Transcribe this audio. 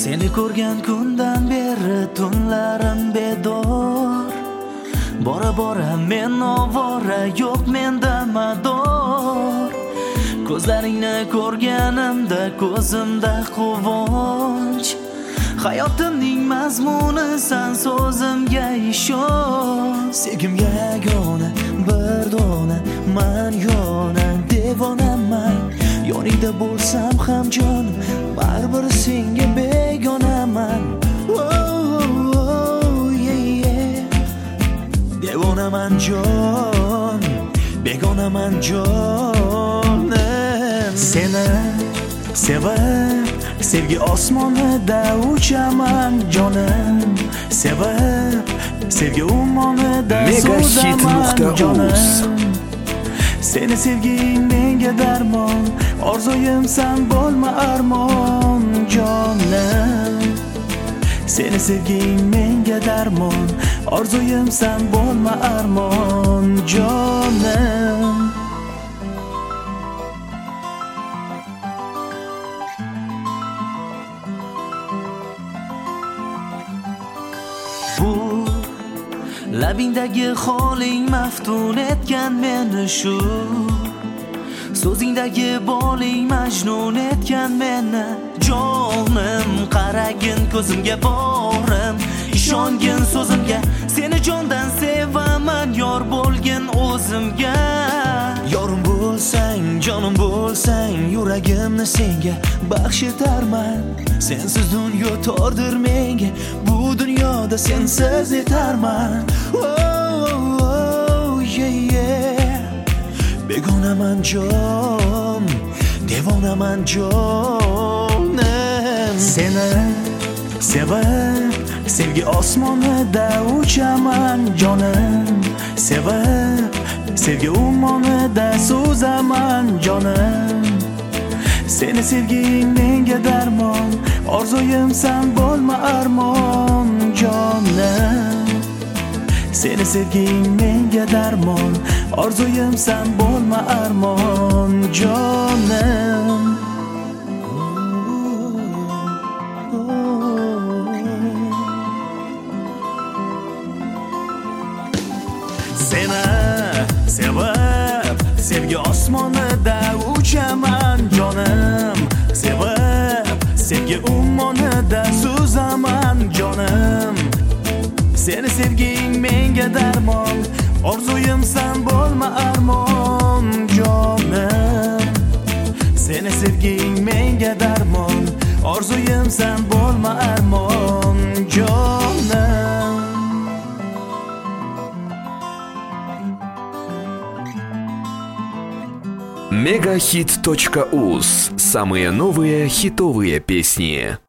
Seni ko'rgan kundan beri tunlarim bedor. Bora bora men ovora, yo'q menda mador. Ko'zlaringni ko'rganimda ko'zimda quvonch. Hayotimning mazmuni san, so'zimga ishon. Sevgimga yagona bir dona man yona devonaman. Yoningda bo'lsam ham jonim, baribir senga begonaman. Devonaman jon, begonaman jonim. Seni sevib, sevgi osmonida uchaman jonim. Sevib, sevgi ummonida so'zaman jonim. Seni sevging menga darmon, orzuyim san bo'lma armon jonim. Seni sevging menga darmon, orzuyim san bo'lma armon jonim. Bu labingdagi holing maftun etgan meni shu. So'zingdagi boling majnun etgan meni jonim. Qaragin ko'zimga borim, ishongin so'zimga. Seni jondan sevaman, yor bo'lgin o'zimga. Yorim bo'lsang, jonim bo'lsang, yuragimni senga baxsh etarman. Sensiz dunyo tordir menga, bu dunyoda sensiz yetarman. Begonaman jon, devonaman jonim. Seni sevib, sevgi osmonida uchaman jonim. Sevib, sevgi ummonida so'zaman jonim. Seni sevging menga darmon, orzuyim san bo'lma armon jonim. Seni sevging menga darmon, orzuyim san bo'lma armon jonim. Seni sevib, sevgi osmonida uchaman jonim. Sevib, sevgi ummonida so'zaman jonim. Seni sevging menga darmon, orzuyim san bo'lma armon jonim. Seni sevging menga darmon, orzuyim san bo'lma armon jonim. Megahit.uz. Самые новые хитовые песни.